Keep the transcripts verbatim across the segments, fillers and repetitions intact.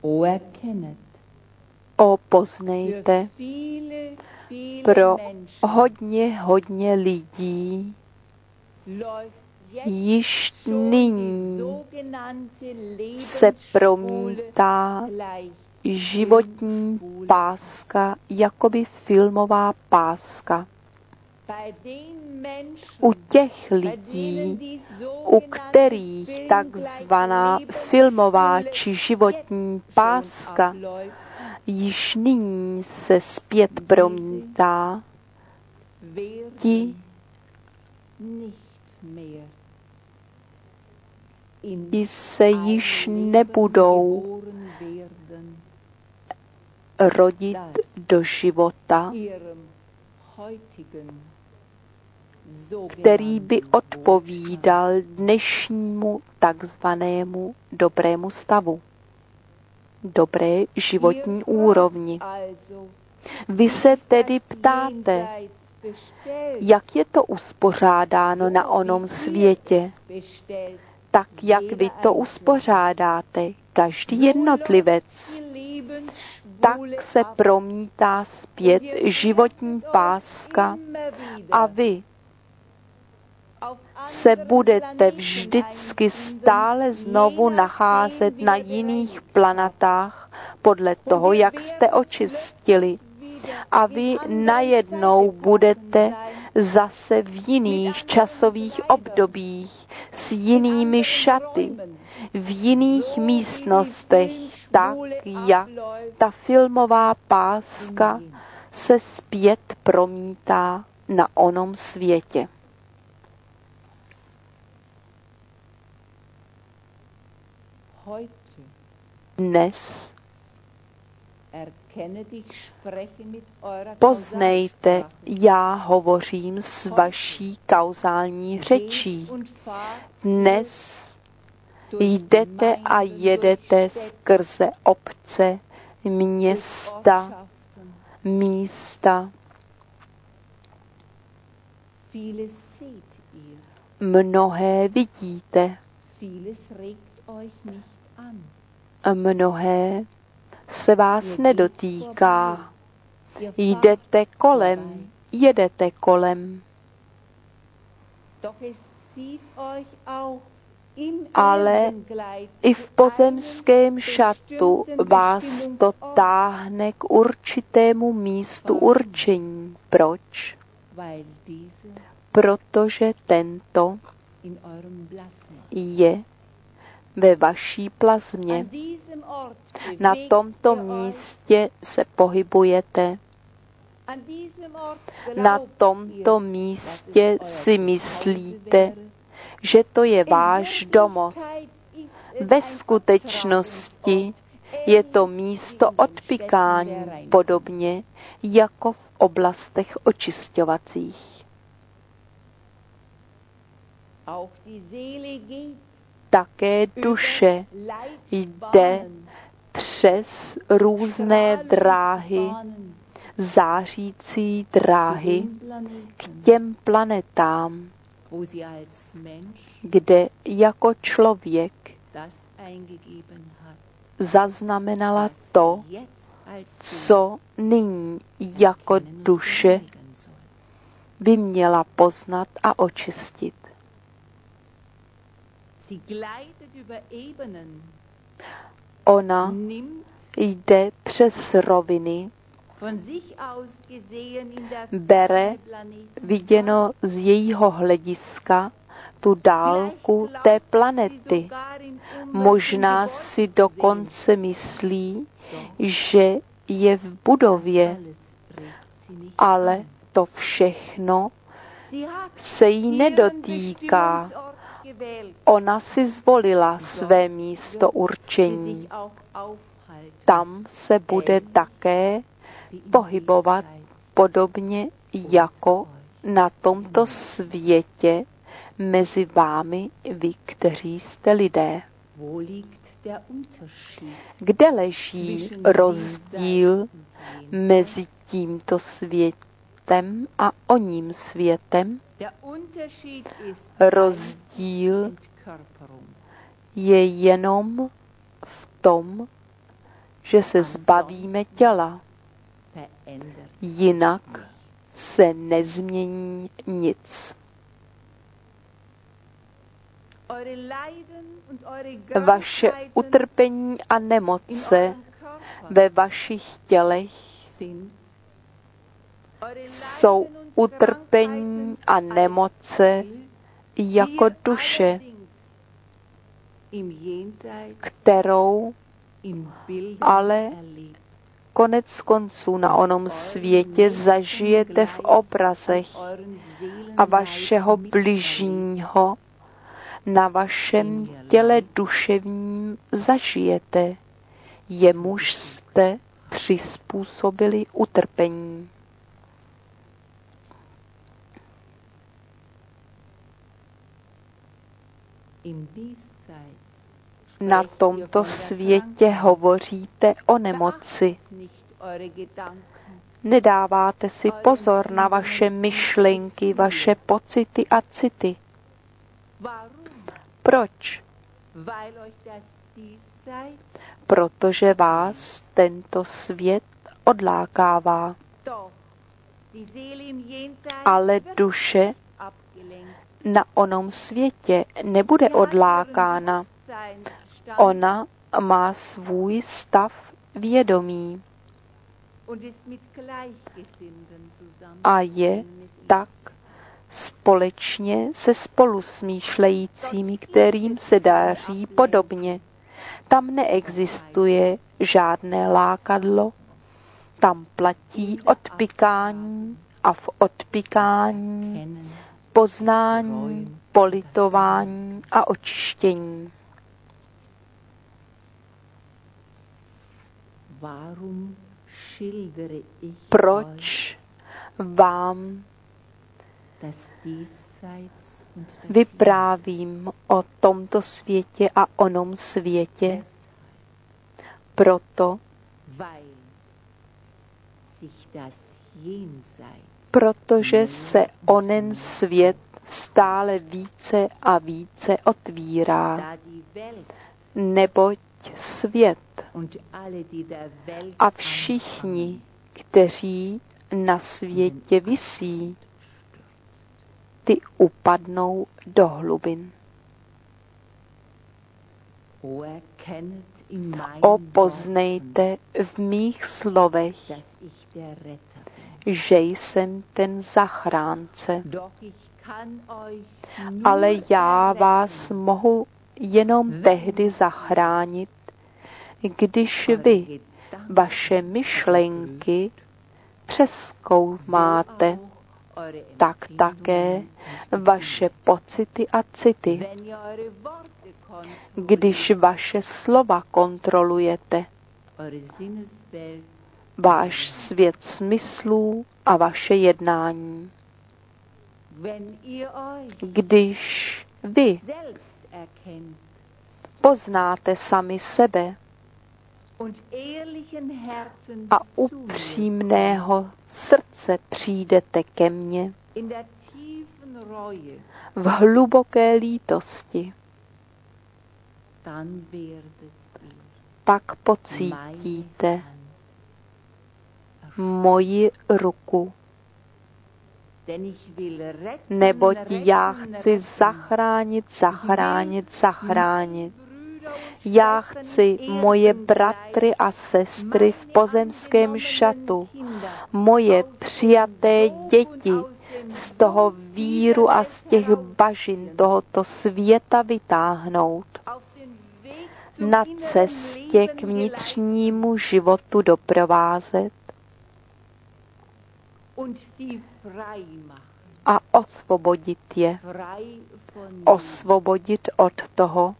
O erkennet. O poznejte, pro hodně, hodně lidí již nyní se promítá životní páska, jakoby filmová páska. U těch lidí, u kterých takzvaná filmová či životní páska již nyní se zpět promítá, ti i se již nebudou rodit do života, který by odpovídal dnešnímu takzvanému dobrému stavu, dobré životní úrovni. Vy se tedy ptáte, jak je to uspořádáno na onom světě, tak jak vy to uspořádáte, každý jednotlivec, tak se promítá zpět životní páska a vy se budete vždycky stále znovu nacházet na jiných planetách podle toho, jak jste očistili. A vy najednou budete zase v jiných časových obdobích s jinými šaty, v jiných místnostech, tak jak ta filmová páska se zpět promítá na onom světě. Dnes poznejte, já hovořím s vaší kauzální řečí. Dnes jdete a jedete skrze obce, města, místa. Mnohé vidíte. Mnohé se vás nedotýká. Jdete kolem, jedete kolem. Ale i v pozemském šatu vás to táhne k určitému místu určení. Proč? Protože tento je ve vaší plazmě. Na tomto místě se pohybujete. Na tomto místě si myslíte, že to je váš domov. Ve skutečnosti je to místo odpykání, podobně jako v oblastech očišťovacích. Také duše jde přes různé dráhy, zářící dráhy k těm planetám, kde jako člověk zaznamenala to, co nyní jako duše by měla poznat a očistit. Ona jde přes roviny, bere, viděno z jejího hlediska, tu dálku té planety. Možná si dokonce myslí, že je v budově, ale to všechno se jí nedotýká. Ona si zvolila své místo určení. Tam se bude také pohybovat podobně jako na tomto světě mezi vámi, vy, kteří jste lidé. Kde leží rozdíl mezi tímto světem a oním světem? Rozdíl je jenom v tom, že se zbavíme těla. Jinak se nezmění nic. Vaše utrpení a nemoce ve vašich tělech jsou utrpení a nemoce jako duše, kterou ale konec konců na onom světě zažijete v obrazech a vašeho bližního na vašem těle duševním zažijete, jemuž jste přizpůsobili utrpení. Na tomto světě hovoříte o nemoci. Nedáváte si pozor na vaše myšlenky, vaše pocity a city. Proč? Protože vás tento svět odlákává. Ale duše na onom světě nebude odlákána. Ona má svůj stav vědomí a je tak společně se spolusmýšlejícími, kterým se dáří podobně. Tam neexistuje žádné lákadlo, tam platí odpykání a v odpykání poznání, politování a očištění. Proč vám vyprávím o tomto světě a onom světě? Proto, protože se onen svět stále více a více otvírá, neboť svět a všichni, kteří na světě visí, ty upadnou do hlubin. O, poznejte v mých slovech, že jsem ten zachránce. Ale já vás mohu jenom tehdy zachránit, když vy vaše myšlenky přezkoumáte, tak také vaše pocity a city, když vaše slova kontrolujete, váš svět smyslů a vaše jednání. Když vy poznáte sami sebe a upřímného srdce přijdete ke mně v hluboké lítosti, pak pocítíte moji ruku, neboť já chci zachránit, zachránit, zachránit. Já chci moje bratry a sestry v pozemském šatu, moje přijaté děti z toho víru a z těch bažin tohoto světa vytáhnout, na cestě k vnitřnímu životu doprovázet a osvobodit je, osvobodit od toho,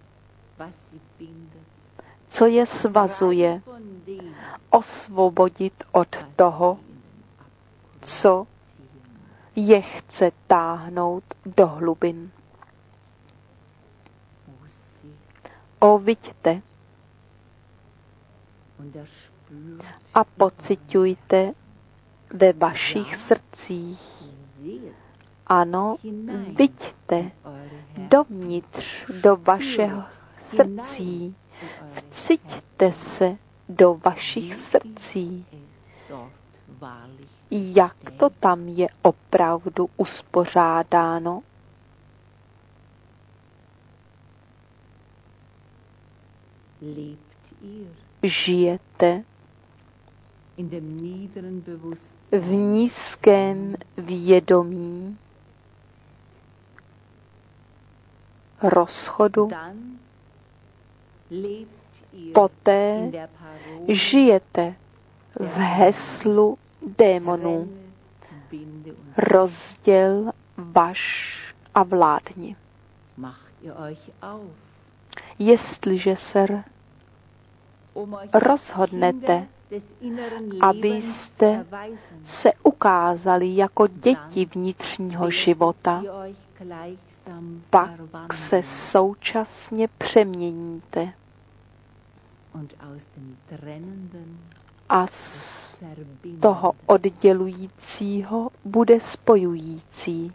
co je svazuje, osvobodit od toho, co je chce táhnout do hlubin. O, viďte a pociťujte ve vašich srdcích. Ano, viďte dovnitř do vašeho srdcí, vciťte se do vašich srdcí, jak to tam je opravdu uspořádáno. Žijete v nízkém vědomí rozchodu, poté žijete v heslu démonů. Rozděl vaš a vládni. Jestliže se rozhodnete, abyste se ukázali jako děti vnitřního života, pak se současně přeměníte a z toho oddělujícího bude spojující.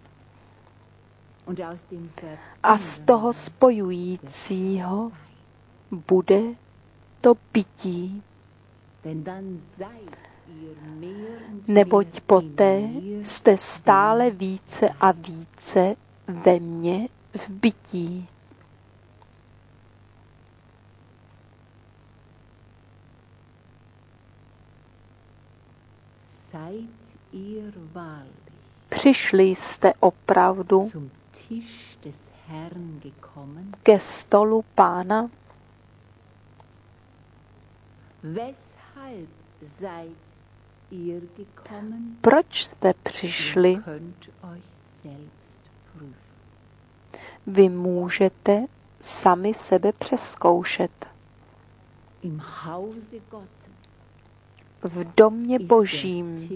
A z toho spojujícího bude to bytí. Neboť poté jste stále více a více ve mně v bytí. Přišli jste opravdu ke stolu Pána? Proč jste přišli? Vy můžete sami sebe přezkoušet. V domě Božím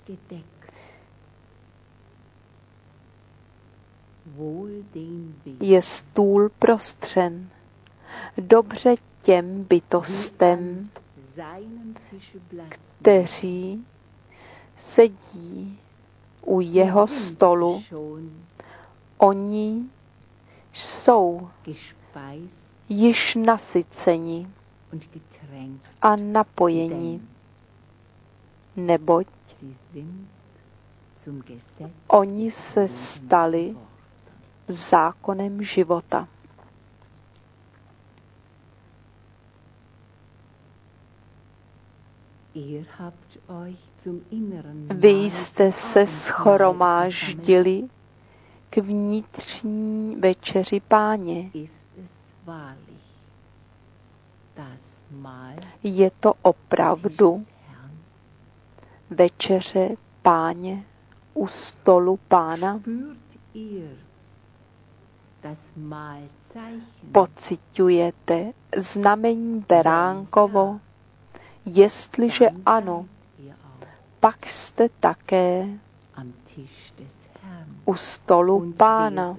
je stůl prostřen. Dobře těm bytostem, kteří sedí u jeho stolu. Oni jsou již nasyceni a napojeni, neboť oni se stali zákonem života. Vy jste se shromáždili k vnitřní večeři Páně. Je to opravdu večeře Páně u stolu Pána? Pociťujete znamení beránkovo? Jestliže ano, pak jste také u stolu Pána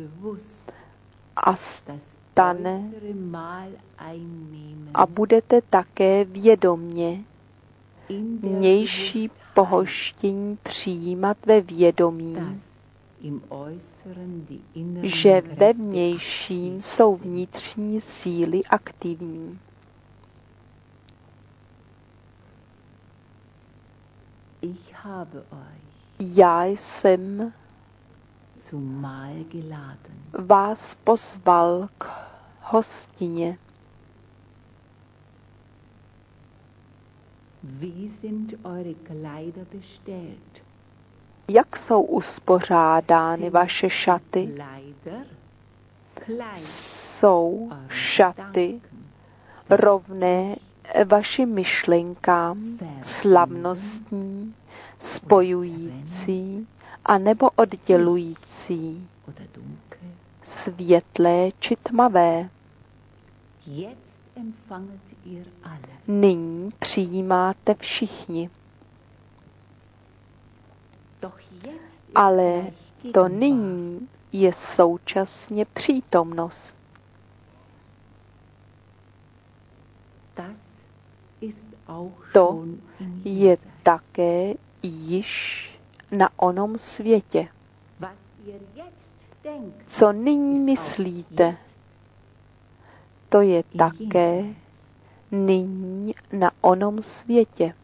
a stane a budete také vědomě vnější pohoštění přijímat ve vědomí, že ve vnějším jsou vnitřní síly aktivní. Já jsem vás pozval k hostině. Jak jsou uspořádány vaše šaty? Jsou šaty rovné vašim myšlenkám, slavnostní, spojující a nebo oddělující, světlé či tmavé. Nyní přijímáte všichni. Ale to nyní je současně přítomnost. To je také již na onom světě. Co nyní myslíte, to je také nyní na onom světě.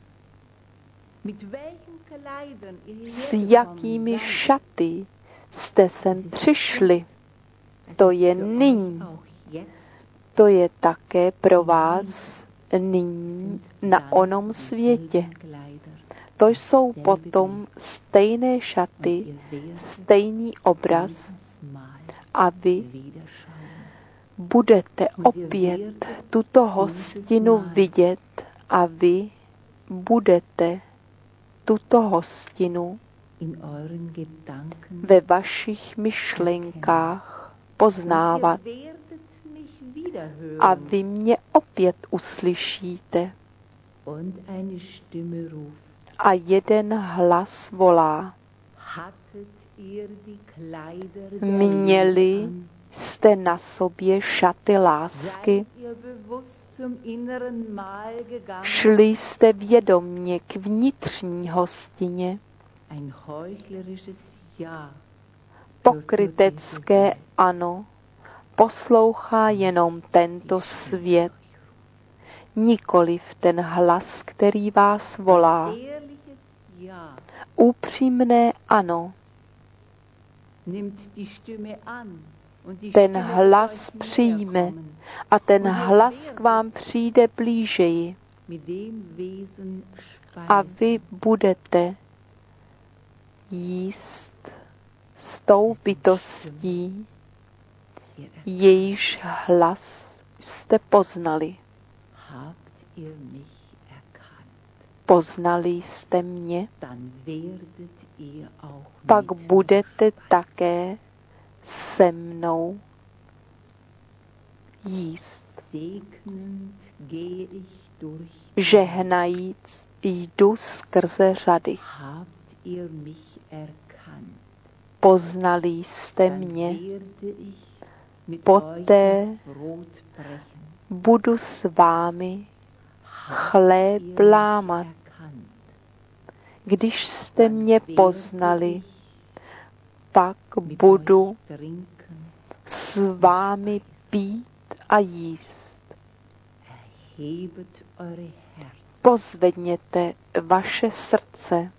S jakými šaty jste sem přišli, to je nyní. To je také pro vás nyní na onom světě. To jsou potom stejné šaty, stejný obraz a vy budete opět tuto hostinu vidět a vy budete tuto hostinu ve vašich myšlenkách poznávat a vy mě opět uslyšíte. A jeden hlas volá: měli jste na sobě šaty lásky? Šli jste vědomně k vnitřní hostině? Pokrytecké ano poslouchá jenom tento svět, nikoliv ten hlas, který vás volá. Upřímné ano. Ten hlas přijme a ten hlas k vám přijde blížeji. A vy budete jíst s tou bytostí, jejíž hlas jste poznali. Poznali jste mě, pak budete také se mnou jíst. Žehnajíc jdu skrze řady. Poznali jste mě, poté budu s vámi chléb lámat. Když jste mě poznali, pak budu s vámi pít a jíst. Pozvedněte vaše srdce,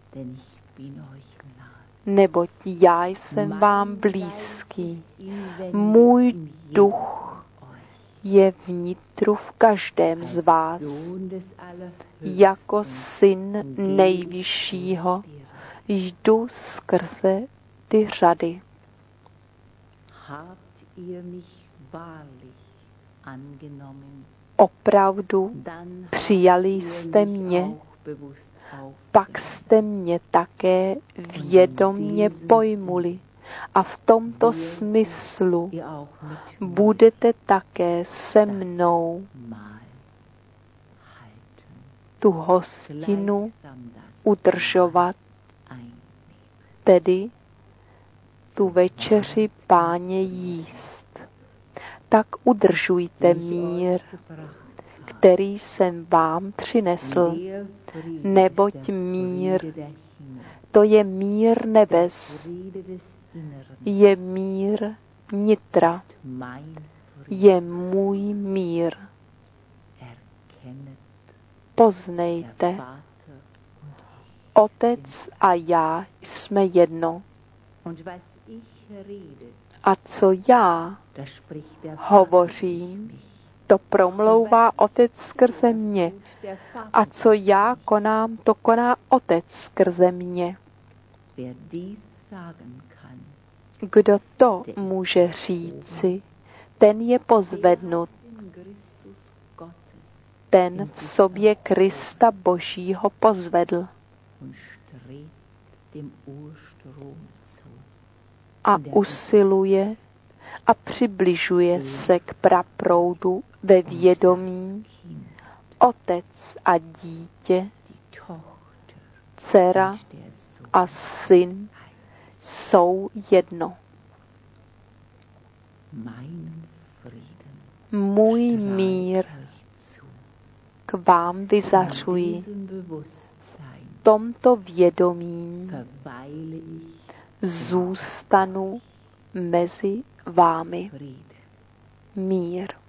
neboť já jsem vám blízký. Můj duch je vnitru v každém z vás. Jako syn nejvyššího jdu skrze ty řady. Opravdu přijali jste mě, pak jste mě také vědomně pojmuli. A v tomto smyslu budete také se mnou tu hostinu udržovat, tedy tu večeři Páně jíst. Tak udržujte mír, který jsem vám přinesl, neboť mír, to je mír nebes, je mír nitra, je můj mír. Poznejte, Otec a já jsme jedno. A co já hovořím, to promlouvá Otec skrze mě. A co já konám, to koná Otec skrze mě. Kdo to může říci, ten je pozvednut. Ten v sobě Krista Božího pozvedl. A usiluje a přibližuje se k praproudu ve vědomí. Otec a dítě, dcera a syn jsou jedno. Můj mír k vám vyzařuji. Tomto vědomím zůstanu mezi vámi. Mír.